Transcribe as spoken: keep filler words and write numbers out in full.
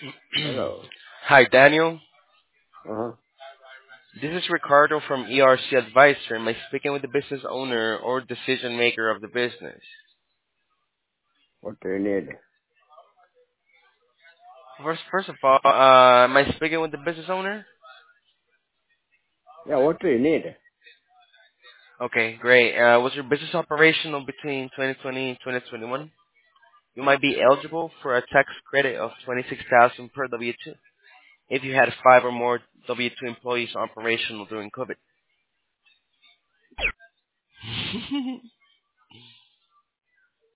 Hello. Hi, Daniel. Uh-huh. This is Ricardo from E R C Advisor. Am I speaking with the business owner or decision maker of the business? What do you need? First, first of all, uh, am I speaking with the business owner? Yeah, what do you need? Okay, great. Uh, was your business operational between twenty twenty and twenty twenty-one? You might be eligible for a tax credit of twenty-six thousand dollars per W two if you had five or more W two employees operational during COVID.